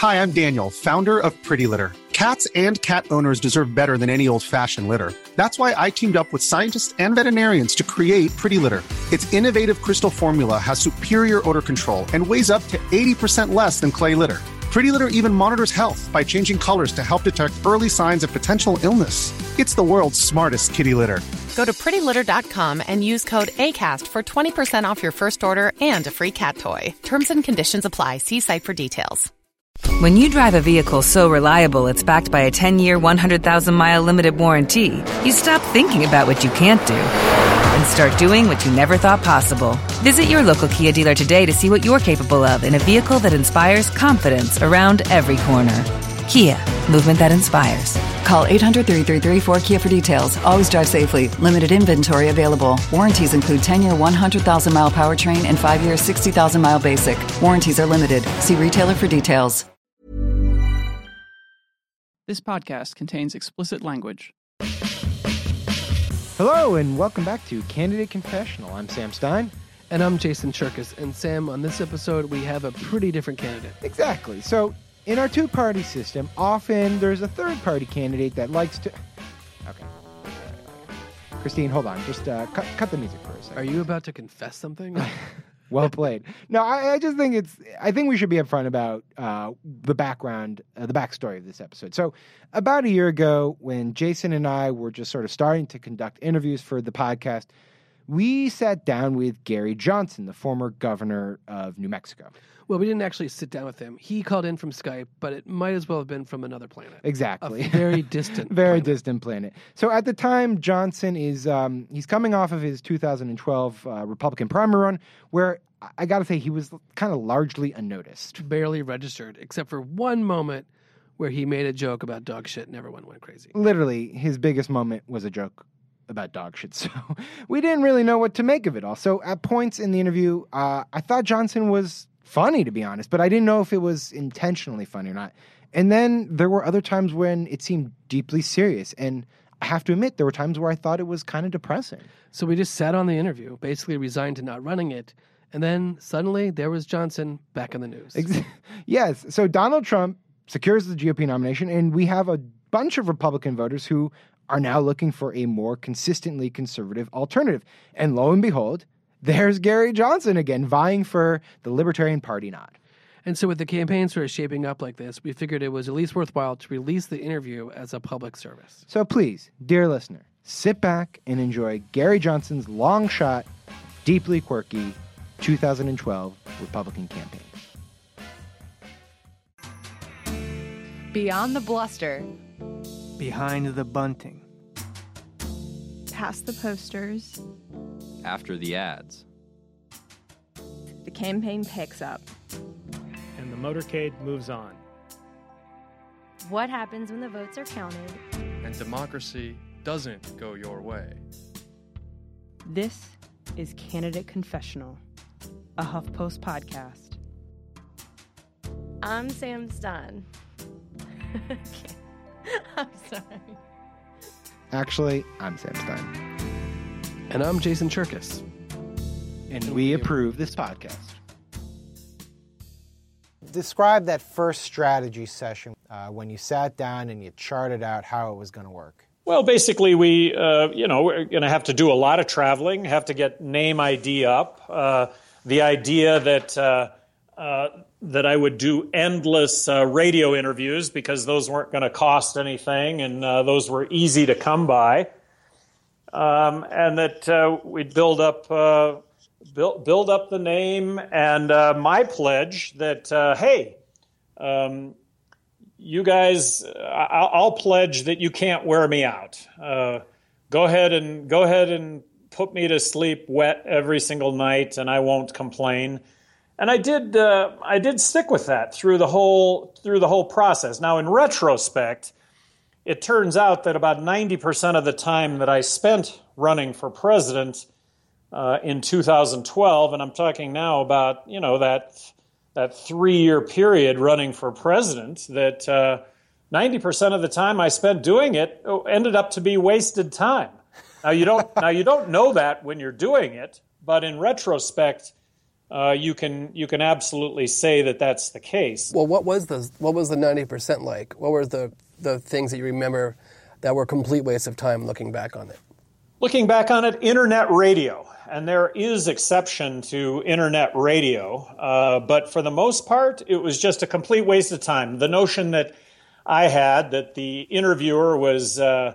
Hi, I'm Daniel, founder of Pretty Litter. Cats and cat owners deserve better than any old-fashioned litter. That's why I teamed up with scientists and veterinarians to create Pretty Litter. Its innovative crystal formula has superior odor control and weighs up to 80% less than clay litter. Pretty Litter even monitors health by changing colors to help detect early signs of potential illness. It's the world's smartest kitty litter. Go to prettylitter.com and use code ACAST for 20% off your first order and a free cat toy. Terms and conditions apply. See site for details. When you drive a vehicle so reliable it's backed by a 10-year, 100,000-mile limited warranty, you stop thinking about what you can't do and start doing what you never thought possible. Visit your local Kia dealer today to see what you're capable of in a vehicle that inspires confidence around every corner. Kia, movement that inspires. Call 800-333-4KIA for details. Always drive safely. Limited inventory available. Warranties include 10-year 100,000-mile powertrain and 5-year 60,000-mile basic. Warranties are limited. See retailer for details. This podcast contains explicit language. Hello and welcome back to Candidate Confessional. I'm Sam Stein. And I'm Jason Cherkis. And Sam, on this episode, we have a pretty different candidate. Exactly. So, in our two-party system, often there's a third-party candidate that likes to... Okay. Christine, hold on. Just cut the music for a second. Are you about to confess something? Well played. No, I just think I think we should be upfront about the background, the backstory of this episode. So about a year ago, when Jason and I were just sort of starting to conduct interviews for the podcast, we sat down with Gary Johnson, the former governor of New Mexico. Well, we didn't actually sit down with him. He called in from Skype, but it might as well have been from another planet. Exactly. A very distant distant planet. So at the time, Johnson is he's coming off of his 2012 Republican primary run, where I got to say he was kind of largely unnoticed. Barely registered, except for one moment where he made a joke about dog shit and everyone went crazy. Literally, his biggest moment was a joke about dog shit. So we didn't really know what to make of it all. So at points in the interview, I thought Johnson was funny, to be honest, but I didn't know if it was intentionally funny or not. And then there were other times when it seemed deeply serious. And I have to admit, there were times where I thought it was kind of depressing. So we just sat on the interview, basically resigned to not running it. And then suddenly there was Johnson back in the news. Yes. So Donald Trump secures the GOP nomination, and we have a bunch of Republican voters who are now looking for a more consistently conservative alternative. And lo and behold, there's Gary Johnson again, vying for the Libertarian Party nod. And so with the campaign sort of shaping up like this, we figured it was at least worthwhile to release the interview as a public service. So please, dear listener, sit back and enjoy Gary Johnson's long shot, deeply quirky 2012 Republican campaign. Beyond the bluster. Behind the bunting. Past the posters. After the ads. The campaign picks up. And the motorcade moves on. What happens when the votes are counted? And democracy doesn't go your way. This is Candidate Confessional, a HuffPost podcast. I'm Sam Stein. I'm sorry. Actually, I'm Sam Stein. And I'm Jason Cherkis. And we approve this podcast. Describe that first strategy session when you sat down and you charted out how it was going to work. Well, basically, we're going to have to do a lot of traveling, have to get name ID up. The idea that I would do endless radio interviews because those weren't going to cost anything and those were easy to come by. And that we'd build up the name, and my pledge that hey, you guys, I'll pledge that you can't wear me out. Go ahead and put me to sleep wet every single night, and I won't complain. And I did stick with that through the whole process. Now, in retrospect, it turns out that about 90% of the time that I spent running for president in 2012, and I'm talking now about, that 3-year period running for president, that 90% of the time I spent doing it ended up to be wasted time. Now you don't know that when you're doing it, but in retrospect, you can absolutely say that that's the case. Well, what was the 90% like? What were the things that you remember that were complete waste of time looking back on it? Looking back on it, internet radio. And there is exception to internet radio. But for the most part, it was just a complete waste of time. The notion that I had that the interviewer was a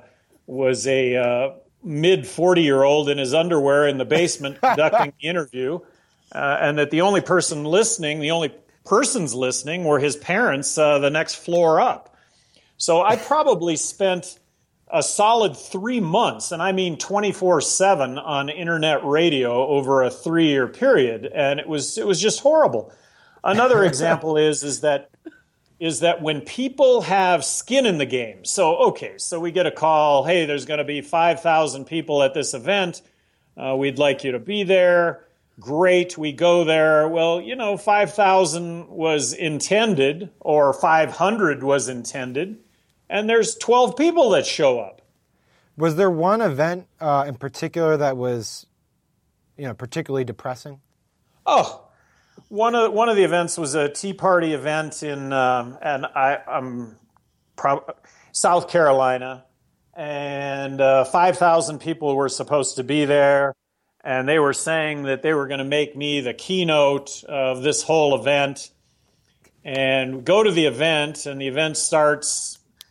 mid-40-year-old in his underwear in the basement conducting the interview, and that the only persons listening were his parents the next floor up. So I probably spent a solid 3 months, and I mean 24/7 on internet radio over a 3-year period, and it was just horrible. Another example is that when people have skin in the game. So we get a call, hey, there's going to be 5,000 people at this event. We'd like you to be there. Great, we go there. Well, 5,000 was intended, or 500 was intended, and there's 12 people that show up. Was there one event in particular that was, particularly depressing? Oh, one of the events was a Tea Party event in South Carolina, and 5,000 people were supposed to be there, and they were saying that they were going to make me the keynote of this whole event. And go to the event, and the event starts,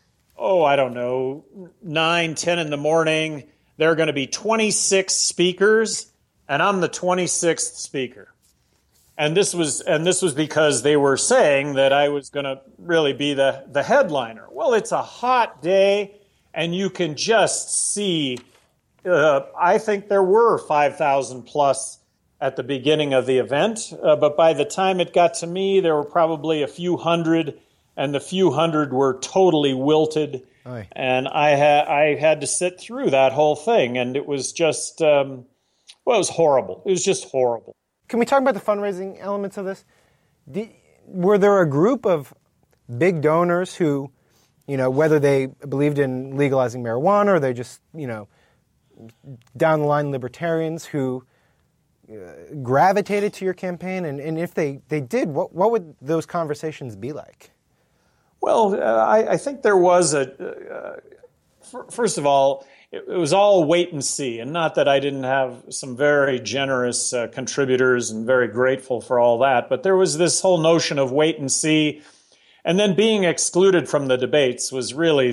9, 10 in the morning. There are going to be 26 speakers, and I'm the 26th speaker. And this was because they were saying that I was going to really be the headliner. Well, it's a hot day, and you can just see, I think there were 5,000 plus at the beginning of the event, but by the time it got to me, there were probably a few hundred, and the few hundred were totally wilted. Aye. And I had to sit through that whole thing, and it was just, it was horrible. It was just horrible. Can we talk about the fundraising elements of this? Were there a group of big donors who, whether they believed in legalizing marijuana or they just, down the line libertarians who gravitated to your campaign? And if they did, what would those conversations be like? Well, I think there was first of all, it was all wait and see, and not that I didn't have some very generous contributors and very grateful for all that, but there was this whole notion of wait and see, and then being excluded from the debates was really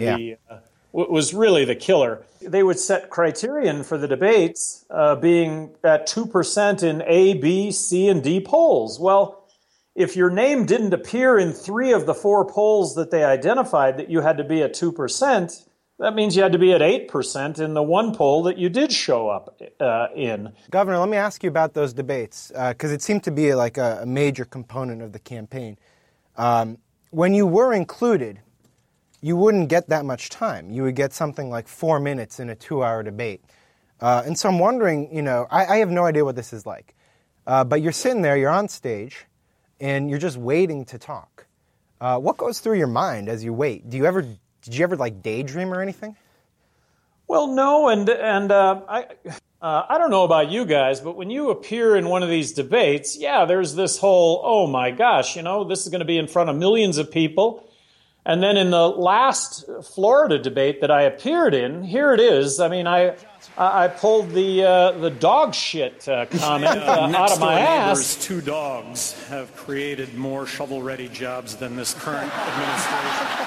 the killer. They would set criterion for the debates being at 2% in A, B, C, and D polls. Well, if your name didn't appear in 3 of the 4 polls that they identified that you had to be at 2%, that means you had to be at 8% in the one poll that you did show up in. Governor, let me ask you about those debates, because it seemed to be like a major component of the campaign. When you were included, you wouldn't get that much time. You would get something like 4 minutes in a 2-hour debate. And so I'm wondering, I have no idea what this is like. But you're sitting there, you're on stage, and you're just waiting to talk. What goes through your mind as you wait? Did you ever like daydream or anything? Well, no, and I don't know about you guys, but when you appear in one of these debates, there's this whole, oh my gosh, this is going to be in front of millions of people. And then in the last Florida debate that I appeared in, here it is. I mean, I pulled the dog shit comment out of my ass. 2 dogs have created more shovel-ready jobs than this current administration.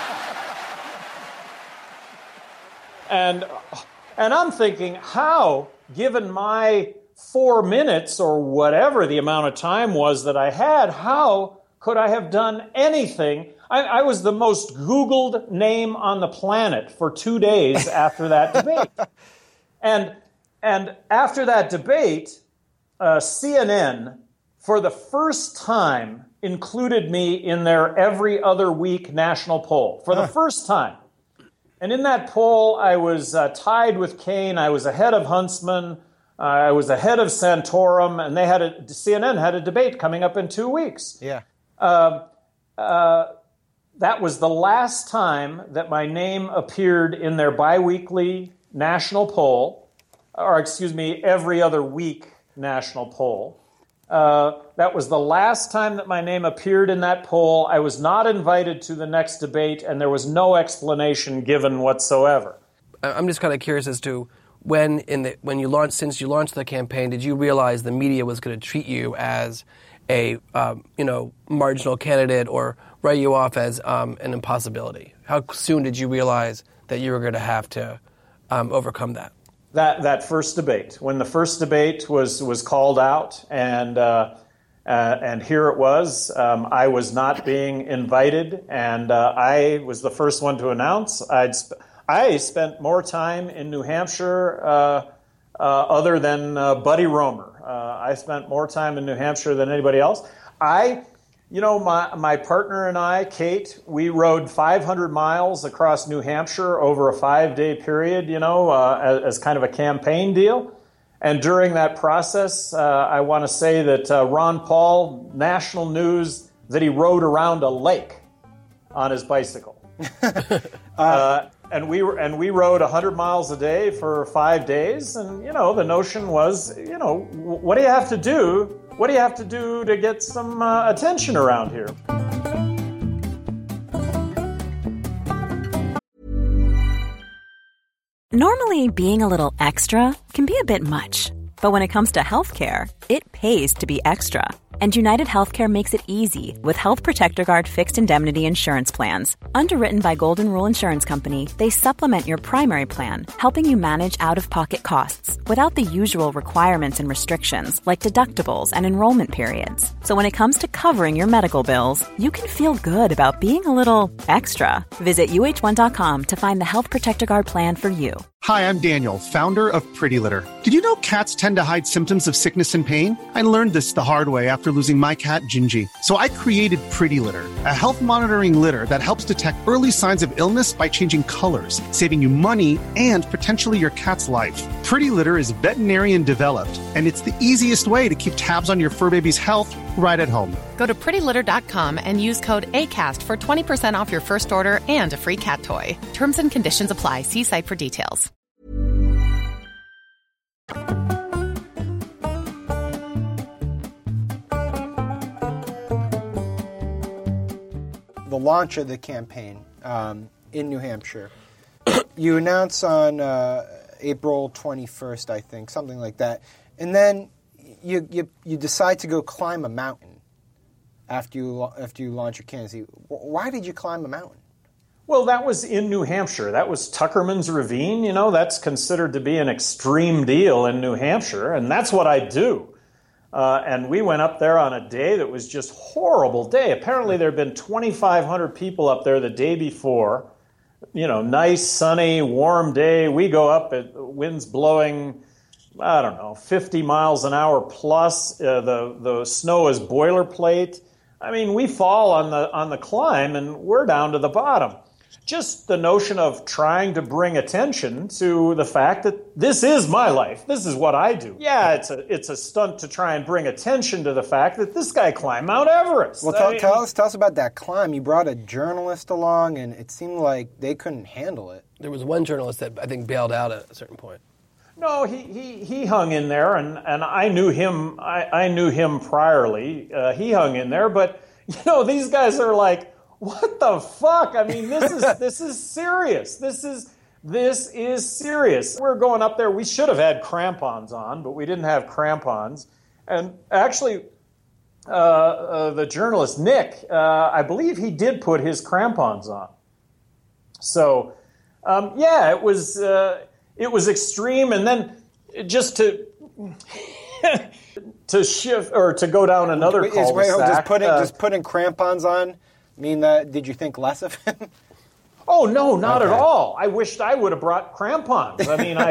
And I'm thinking, how, given my 4 minutes or whatever the amount of time was that I had, how could I have done anything? I was the most Googled name on the planet for 2 days after that debate. And after that debate, CNN, for the first time, included me in their every other week national poll. For the first time. And in that poll, I was tied with Kane. I was ahead of Huntsman. I was ahead of Santorum. And CNN had a debate coming up in 2 weeks. Yeah. That was the last time that my name appeared in their biweekly national poll, or excuse me, every other week national poll. That was the last time that my name appeared in that poll. I was not invited to the next debate, and there was no explanation given whatsoever. I'm just kind of curious as to since you launched the campaign, did you realize the media was going to treat you as a marginal candidate or write you off as an impossibility? How soon did you realize that you were going to have to overcome that? That first debate, when the first debate was called out, and here it was, I was not being invited, and I was the first one to announce. I spent more time in New Hampshire other than Buddy Roemer. I spent more time in New Hampshire than anybody else. My partner and I, Kate, we rode 500 miles across New Hampshire over a 5-day period, as kind of a campaign deal. And during that process, I want to say that Ron Paul, national news, that he rode around a lake on his bicycle. And we rode 100 miles a day for 5 days. And, the notion was, what do you have to do? What do you have to do to get some attention around here? Normally, being a little extra can be a bit much. But when it comes to healthcare, it pays to be extra. And United Healthcare makes it easy with Health Protector Guard fixed indemnity insurance plans. Underwritten by Golden Rule Insurance Company, they supplement your primary plan, helping you manage out-of-pocket costs without the usual requirements and restrictions like deductibles and enrollment periods. So when it comes to covering your medical bills, you can feel good about being a little extra. Visit UH1.com to find the Health Protector Guard plan for you. Hi, I'm Daniel, founder of Pretty Litter. Did you know cats tend to hide symptoms of sickness and pain? I learned this the hard way after losing my cat, Gingy. So I created Pretty Litter, a health monitoring litter that helps detect early signs of illness by changing colors, saving you money and potentially your cat's life. Pretty Litter is veterinarian developed, and it's the easiest way to keep tabs on your fur baby's health right at home. Go to prettylitter.com and use code ACAST for 20% off your first order and a free cat toy. Terms and conditions apply. See site for details. The launch of the campaign in New Hampshire, you announce on April 21st, I think, something like that, and then you decide to go climb a mountain after you launch your candidacy. Why did you climb a mountain? Well, that was in New Hampshire. That was Tuckerman's Ravine. That's considered to be an extreme deal in New Hampshire, and that's what I do. And we went up there on a day that was just horrible day. Apparently there had been 2,500 people up there the day before. Nice, sunny, warm day. We go up, winds blowing, 50 miles an hour plus. The snow is boilerplate. I mean, we fall on the climb, and we're down to the bottom. Just the notion of trying to bring attention to the fact that this is my life. This is what I do. Yeah, it's a stunt to try and bring attention to the fact that this guy climbed Mount Everest. Well, tell us about that climb. You brought a journalist along, and it seemed like they couldn't handle it. There was one journalist that I think bailed out at a certain point. No, he hung in there, and I knew him. I knew him priorly. He hung in there, but these guys are like, what the fuck? I mean, this is serious. This is serious. We're going up there. We should have had crampons on, but we didn't have crampons. And actually, the journalist Nick, I believe he did put his crampons on. So, it was extreme. And then just to shift or to go down another cul-de-sac. Just putting crampons on mean that? Did you think less of him? Oh no, not at all. I wished I would have brought crampons. I mean,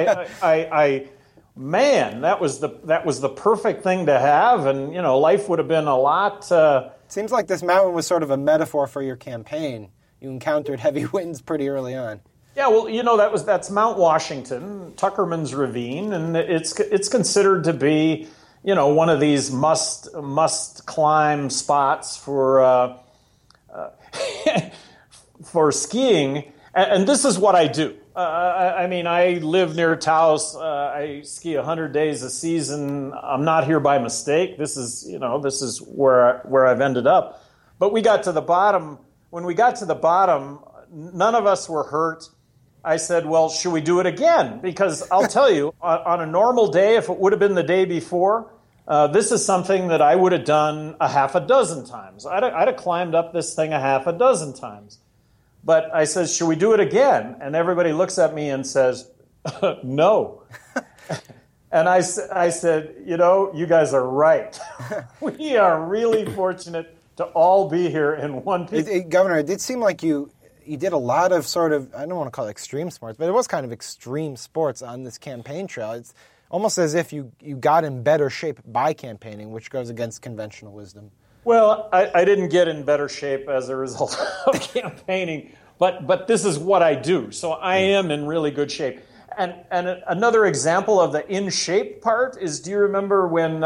man, that was the perfect thing to have, and life would have been a lot. Seems like this mountain was sort of a metaphor for your campaign. You encountered heavy winds pretty early on. Yeah, well, that's Mount Washington, Tuckerman's Ravine, and it's considered to be one of these must climb spots for skiing, and this is what I do. I mean, I live near Taos. I ski 100 days a season. I'm not here by mistake. This is where I've ended up. But we got to the bottom. When we got to the bottom, none of us were hurt. I said, well, should we do it again? Because I'll tell you, on a normal day, if it would have been the day before, this is something that I would have done a half a dozen times. I'd have climbed up this thing a half a dozen times. But I said, should we do it again? And everybody looks at me and says, no. And I said, you guys are right. We are really fortunate to all be here in one piece. Governor, it did seem like you did a lot of sort of, I don't want to call it extreme sports, but it was kind of extreme sports on this campaign trail. It's almost as if you got in better shape by campaigning, which goes against conventional wisdom. Well, I didn't get in better shape as a result of campaigning, but this is what I do, so I am in really good shape. And another example of the in shape part is, do you remember when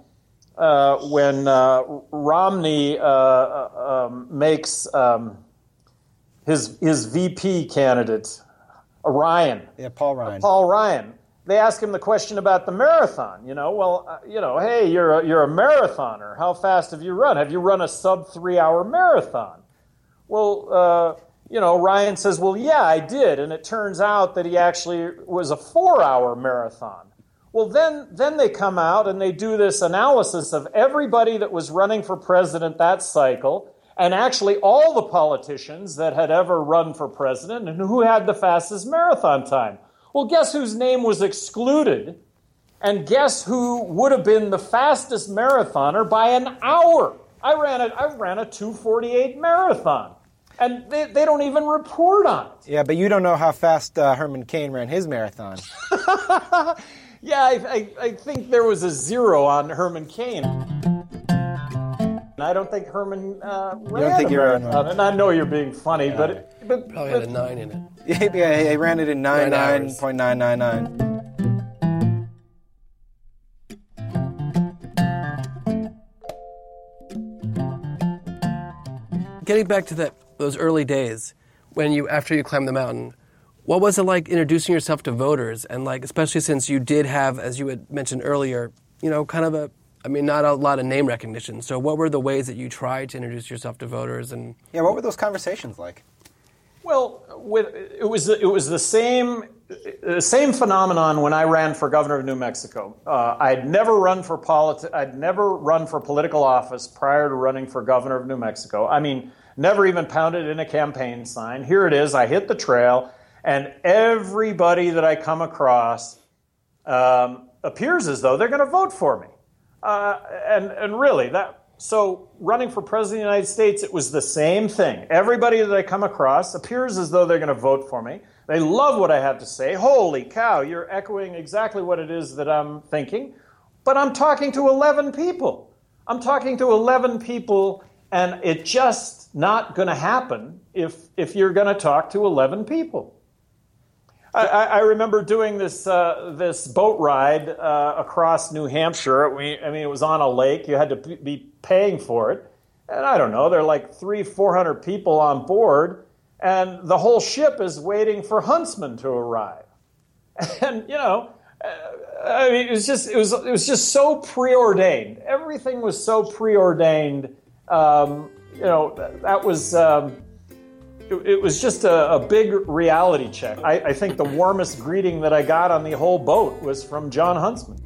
Romney makes his VP candidate Ryan? Yeah, Paul Ryan. Paul Ryan. They ask him the question about the marathon. Hey, you're a marathoner. How fast have you run? Have you run a sub 3-hour marathon? Well, Ryan says, well, yeah, I did. And it turns out that he actually was a 4-hour marathon. Well, then they come out and they do this analysis of everybody that was running for president that cycle, and actually all the politicians that had ever run for president and who had the fastest marathon time. Well, guess whose name was excluded? And guess who would have been the fastest marathoner by an hour? I ran a 2:48 marathon. And they don't even report on it. Yeah, but you don't know how fast Herman Cain ran his marathon. Yeah, I think there was a 0 on Herman Cain. I don't think Herman ran a marathon. And I know you're being funny, but probably had a 9 in it. Yeah, he ran it in 9.999. Getting back to those early days, after you climbed the mountain, what was it like introducing yourself to voters? And especially since you did have, as you had mentioned earlier, kind of not a lot of name recognition. So what were the ways that you tried to introduce yourself to voters? And what were those conversations like? Well, it was the same phenomenon when I ran for governor of New Mexico. I'd never run for political office prior to running for governor of New Mexico. I mean, never even pounded in a campaign sign. Here it is. I hit the trail, and everybody that I come across appears as though they're going to vote for me. And really, so running for president of the United States, it was the same thing. Everybody that I come across appears as though they're going to vote for me. They love what I have to say. Holy cow, you're echoing exactly what it is that I'm thinking. But I'm talking to 11 people. And it's just not going to happen if you're going to talk to 11 people. I remember doing this boat ride across New Hampshire. It was on a lake. You had to be paying for it. And I don't know, there are like 300-400 people on board, and the whole ship is waiting for huntsmen to arrive. And, it was just so preordained. Everything was so preordained. That was... It was just a big reality check. I think the warmest greeting that I got on the whole boat was from John Huntsman.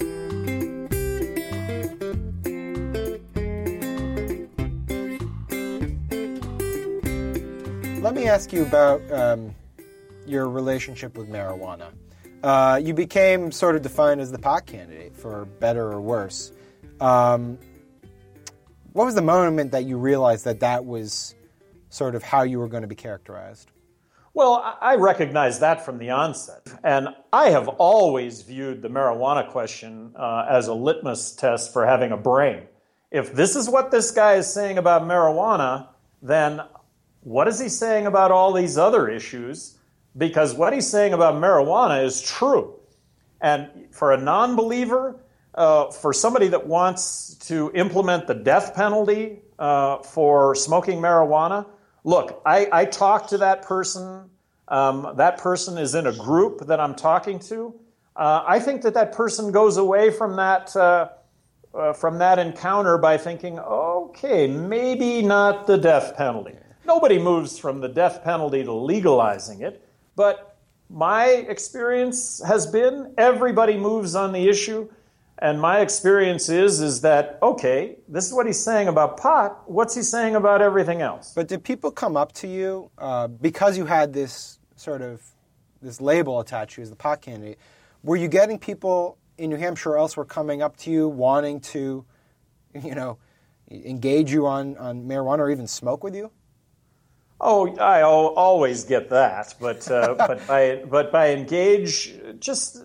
Let me ask you about your relationship with marijuana. You became sort of defined as the pot candidate, for better or worse. What was the moment that you realized that was sort of how you were going to be characterized? Well, I recognized that from the onset. And I have always viewed the marijuana question as a litmus test for having a brain. If this is what this guy is saying about marijuana, then what is he saying about all these other issues? Because what he's saying about marijuana is true. And for a non-believer, for somebody that wants to implement the death penalty for smoking marijuana, look, I talked to that person that person is in a group that I'm talking to, I think that person goes away from that encounter by thinking, okay, maybe not the death penalty. Nobody moves from the death penalty to legalizing it, but my experience has been everybody moves on the issue, and my experience is that, okay, this is what he's saying about pot, what's he saying about everything else? But did people come up to you because you had this sort of this label attached to you as the pot candidate? Were you getting people in New Hampshire or elsewhere coming up to you wanting to, engage you on marijuana or even smoke with you? Oh, I always get that, but by engage, just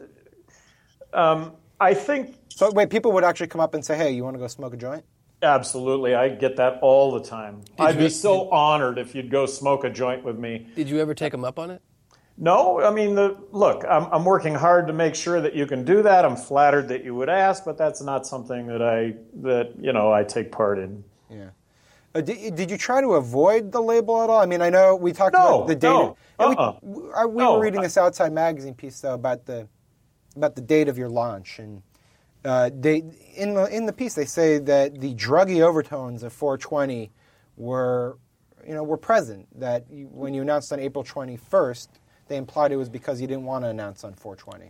I think. So wait, people would actually come up and say, "Hey, you want to go smoke a joint?" Absolutely, I get that all the time. I'd be so honored if you'd go smoke a joint with me. Did you ever take them up on it? No, I mean, look, I'm working hard to make sure that you can do that. I'm flattered that you would ask, but that's not something that I take part in. Yeah. Did you try to avoid the label at all? I mean, I know we talked about the date. No. We were reading this Outside Magazine piece though about the date of your launch, and in the piece they say that the druggy overtones of 420 were present. That when you announced on April 21st, they implied it was because you didn't want to announce on 420.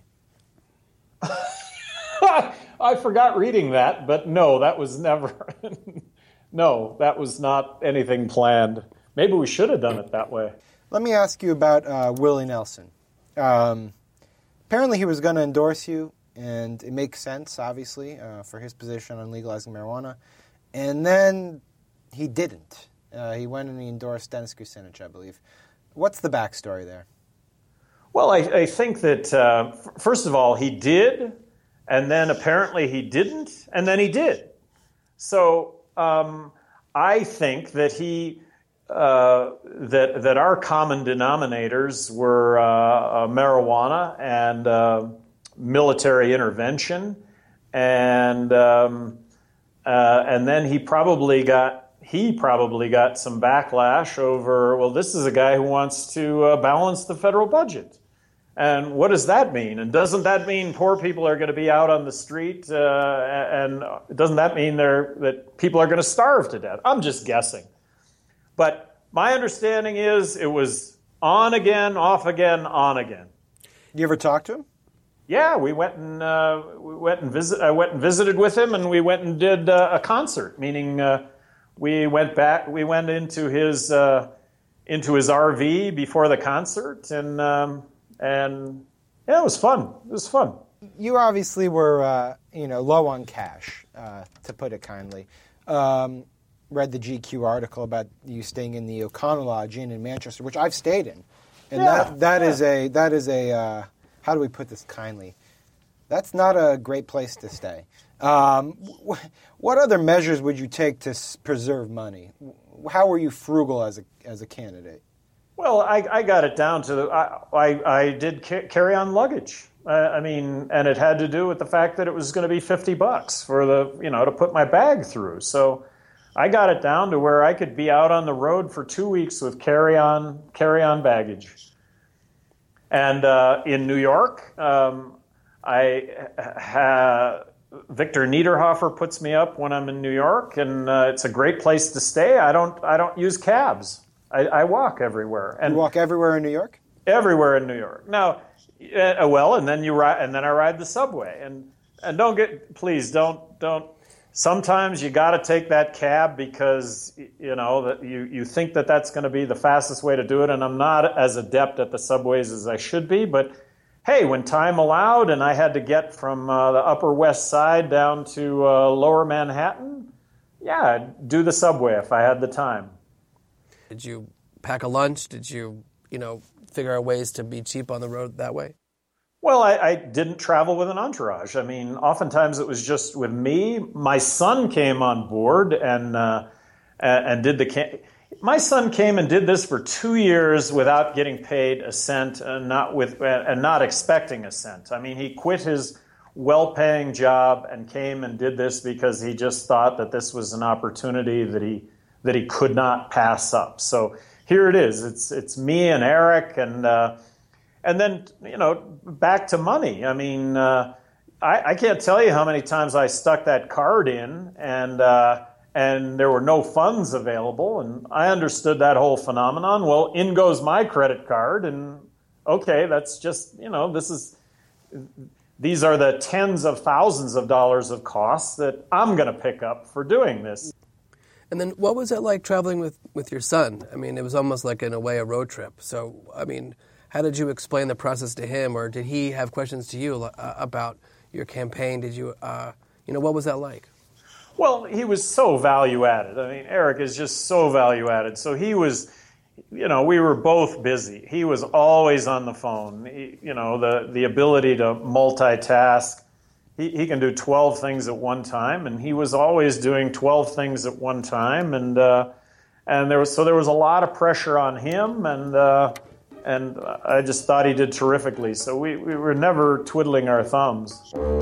I forgot reading that, but no, that was never. No, that was not anything planned. Maybe we should have done it that way. Let me ask you about Willie Nelson. Apparently he was going to endorse you, and it makes sense, obviously, for his position on legalizing marijuana. And then he didn't. He went and he endorsed Dennis Kucinich, I believe. What's the backstory there? Well, I think that, first of all, he did, and then apparently he didn't, and then he did. So I think that that our common denominators were marijuana and military intervention, and then he probably got some backlash over, well, this is a guy who wants to balance the federal budget. And what does that mean? And doesn't that mean poor people are going to be out on the street? And doesn't that mean that people are going to starve to death? I'm just guessing. But my understanding is it was on again, off again, on again. You ever talk to him? Yeah, I went and visited with him, and we went and did a concert. Meaning, we went into his RV before the concert, and yeah, it was fun. It was fun. You obviously were, low on cash, to put it kindly. Read the GQ article about you staying in the O'Connell Lodge Inn in Manchester, which I've stayed in, and that is a how do we put this kindly? That's not a great place to stay. What other measures would you take to preserve money? How were you frugal as a candidate? Well, I got it down to I did carry on luggage. And it had to do with the fact that it was going to be $50 for to put my bag through. So I got it down to where I could be out on the road for 2 weeks with carry-on baggage. And in New York, Victor Niederhofer puts me up when I'm in New York, and it's a great place to stay. I don't use cabs. I walk everywhere. And you walk everywhere in New York? Everywhere in New York. Now, and then I ride the subway. And please don't. Sometimes you got to take that cab because that you think that that's going to be the fastest way to do it. And I'm not as adept at the subways as I should be. But hey, when time allowed, and I had to get from the Upper West Side down to Lower Manhattan, yeah, I'd do the subway if I had the time. Did you pack a lunch? Did you, figure out ways to be cheap on the road that way? Well, I didn't travel with an entourage. I mean, oftentimes it was just with me. My son came on board and did my son came and did this for 2 years without getting paid a cent and not expecting a cent. I mean, he quit his well-paying job and came and did this because he just thought that this was an opportunity that he could not pass up. So here it is. It's me and Eric, and then back to money. I mean, I can't tell you how many times I stuck that card in, and there were no funds available, and I understood that whole phenomenon. Well, in goes my credit card, and okay, that's just these are the tens of thousands of dollars of costs that I'm going to pick up for doing this. And then what was it like traveling with your son? I mean, it was almost like, in a way, a road trip. So, I mean, how did you explain the process to him, or did he have questions to you about your campaign? Did you, what was that like? Well, he was so value-added. I mean, Eric is just so value-added. So he was, we were both busy. He was always on the phone. The ability to multitask. He can do 12 things at one time, and he was always doing 12 things at one time, and there was a lot of pressure on him, and I just thought he did terrifically. So we were never twiddling our thumbs.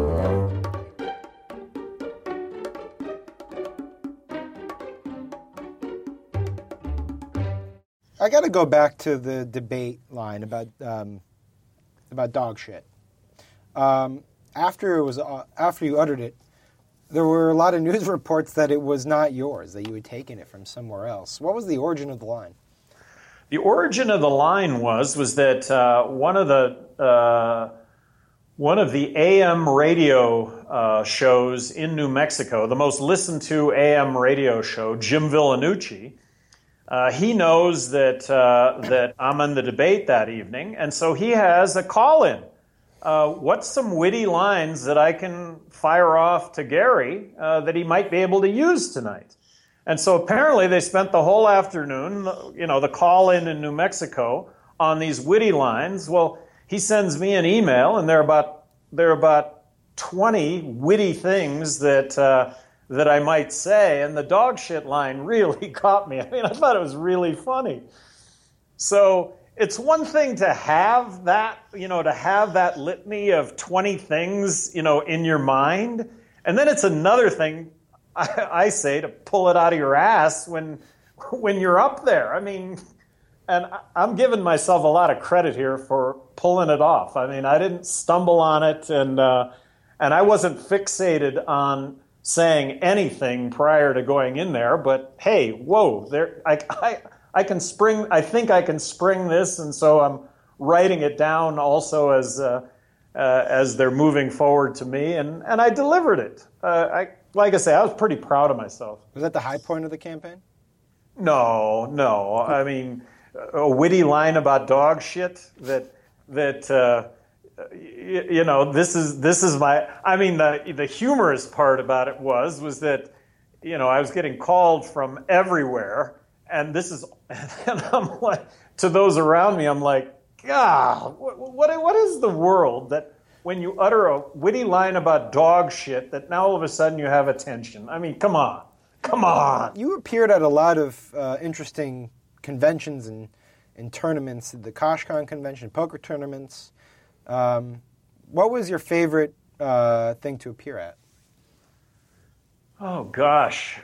I got to go back to the debate line about dog shit. After you uttered it, there were a lot of news reports that it was not yours, that you had taken it from somewhere else. What was the origin of the line? The origin of the line was that one of the AM radio shows in New Mexico, the most listened to AM radio show, Jim Villanucci, he knows that I'm in the debate that evening, and so he has a call-in. What's some witty lines that I can fire off to Gary that he might be able to use tonight? And so apparently they spent the whole afternoon, the call-in in New Mexico, on these witty lines. Well, he sends me an email, and there are about 20 witty things that I might say, and the dog shit line really caught me. I mean, I thought it was really funny. So it's one thing to have that, litany of 20 things, in your mind. And then it's another thing, I say, to pull it out of your ass when you're up there. I mean, and I'm giving myself a lot of credit here for pulling it off. I mean, I didn't stumble on it, and I wasn't fixated on saying anything prior to going in there. But hey, whoa, I think I can spring this, and so I'm writing it down also as they're moving forward to me, and I delivered it. Like I say, I was pretty proud of myself. Was that the high point of the campaign? No. I mean, a witty line about dog shit that this is my. I mean, the humorous part about it was that I was getting called from everywhere. And I'm like, to those around me, I'm like, God, what is the world that when you utter a witty line about dog shit, that now all of a sudden you have attention? I mean, come on. You appeared at a lot of interesting conventions and tournaments, the KoshCon convention, poker tournaments. What was your favorite thing to appear at? Oh, gosh.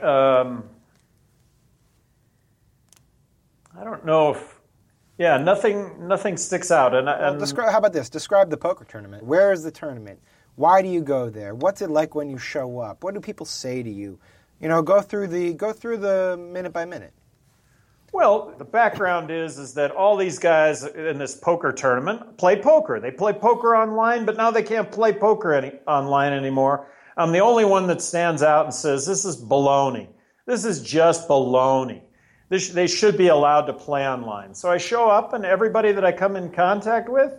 I don't know if, nothing sticks out. How about this? Describe the poker tournament. Where is the tournament? Why do you go there? What's it like when you show up? What do people say to you? Go through the minute by minute. Well, the background is that all these guys in this poker tournament play poker. They play poker online, but now they can't play poker online anymore. I'm the only one that stands out and says, this is baloney. This is just baloney. They should be allowed to play online. So I show up, and everybody that I come in contact with,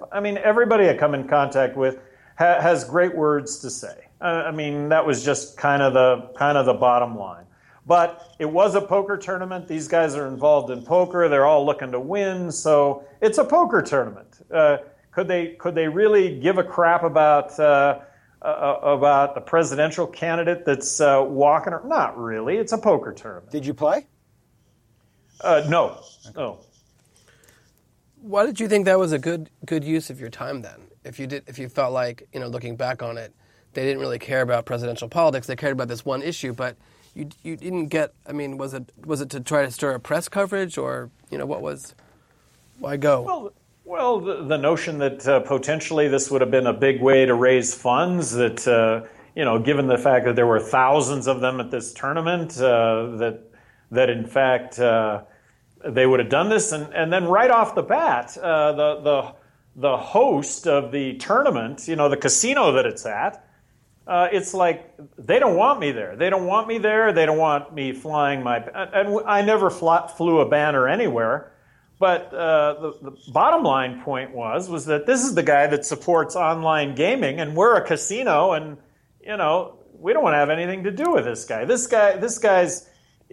has great words to say. That was just kind of the bottom line. But it was a poker tournament. These guys are involved in poker. They're all looking to win. So it's a poker tournament. Could they really give a crap about the presidential candidate that's walking? Not really. It's a poker tournament. Did you play? No. Okay. No. Why did you think that was a good use of your time then? If you felt like, looking back on it, they didn't really care about presidential politics, they cared about this one issue, but you didn't get. I mean, was it to try to stir up press coverage, or why go? Well, the notion that potentially this would have been a big way to raise funds, that given the fact that there were thousands of them at this tournament, that in fact they would have done this, and then right off the bat, the host of the tournament, the casino that it's at, it's like they don't want me there. They don't want me there. They don't want me flying and I never flew a banner anywhere. But the bottom line point was that this is the guy that supports online gaming, and we're a casino, and we don't want to have anything to do with this guy. This guy's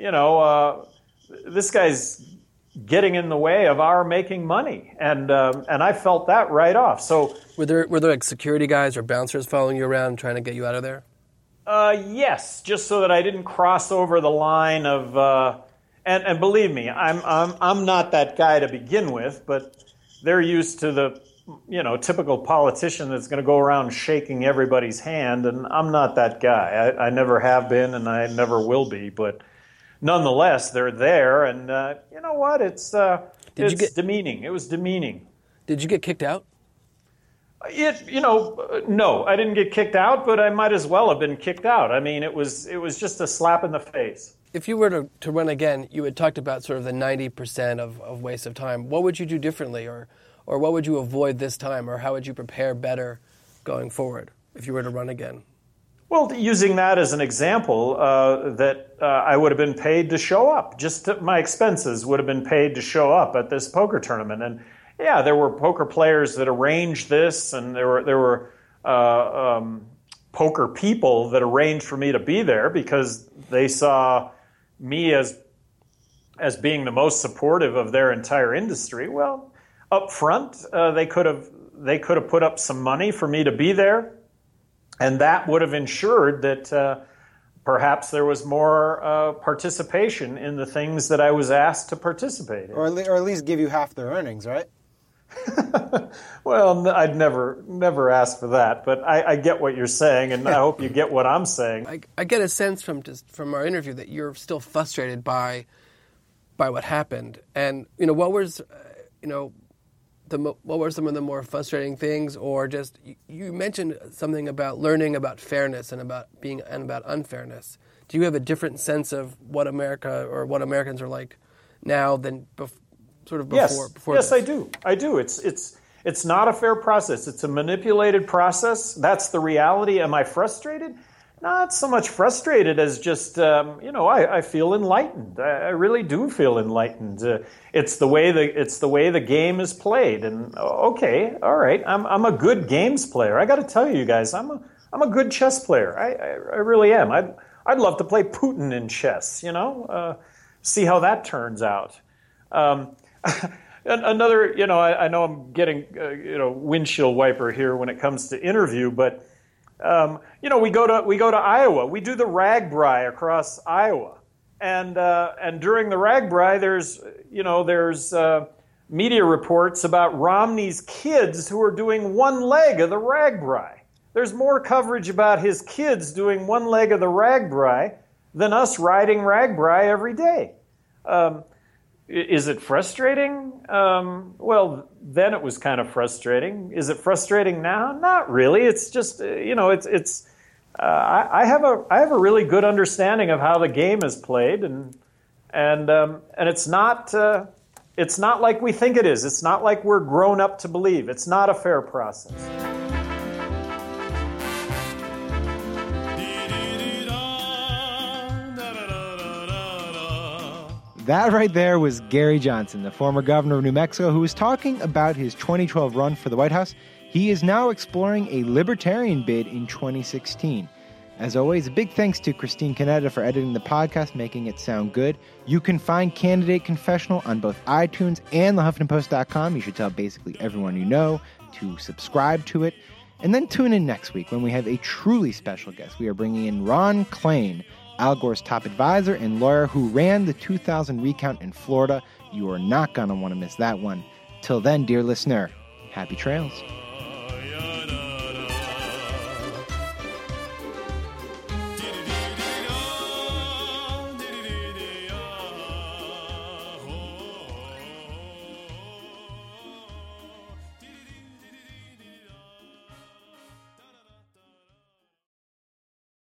getting in the way of our making money, and I felt that right off. So were there like security guys or bouncers following you around trying to get you out of there? Yes, just so that I didn't cross over the line of. And believe me, I'm not that guy to begin with, but they're used to the typical politician that's going to go around shaking everybody's hand, and I'm not that guy. I never have been, and I never will be. But nonetheless, they're there, and you know what? It's demeaning. It was demeaning. Did you get kicked out? No, I didn't get kicked out, but I might as well have been kicked out. I mean, it was just a slap in the face. If you were to run again, you had talked about sort of the 90% of waste of time. What would you do differently, or what would you avoid this time, or how would you prepare better going forward if you were to run again? Well, using that as an example, that I would have been paid to show up. My expenses would have been paid to show up at this poker tournament. And yeah, there were poker players that arranged this, and there were poker people that arranged for me to be there because they saw me as being the most supportive of their entire industry. Well, up front, they could have put up some money for me to be there, and that would have ensured that perhaps there was more participation in the things that I was asked to participate in. Or at least give you half their earnings, right? Well, I'd never ask for that, but I get what you're saying, and I hope you get what I'm saying. I get a sense from our interview that you're still frustrated by what happened, and what were some of the more frustrating things, or just you mentioned something about learning about fairness and about unfairness. Do you have a different sense of what America or what Americans are like now than before? Before yes, this? I do. It's not a fair process. It's a manipulated process. That's the reality. Am I frustrated? Not so much frustrated as just I feel enlightened. I really do feel enlightened. It's the way the game is played. And okay, all right. I'm a good games player. I got to tell you guys, I'm a good chess player. I really am. I'd love to play Putin in chess. See how that turns out. Another, I know I'm getting, windshield wiper here when it comes to interview, but, we go to Iowa. We do the RAGBRAI across Iowa. And during the RAGBRAI, there's media reports about Romney's kids who are doing one leg of the RAGBRAI. There's more coverage about his kids doing one leg of the RAGBRAI than us riding RAGBRAI every day. Is it frustrating? Well, then it was kind of frustrating. Is it frustrating now? Not really. It's just, I have a really good understanding of how the game is played, and it's not like we think it is. It's not like we're grown up to believe. It's not a fair process. That right there was Gary Johnson, the former governor of New Mexico, who was talking about his 2012 run for the White House. He is now exploring a libertarian bid in 2016. As always, a big thanks to Christine Canetta for editing the podcast, making it sound good. You can find Candidate Confessional on both iTunes and thehuffingtonpost.com. You should tell basically everyone you know to subscribe to it. And then tune in next week when we have a truly special guest. We are bringing in Ron Klain, Al Gore's top advisor and lawyer who ran the 2000 recount in Florida. You are not going to want to miss that one. Till then, dear listener, happy trails.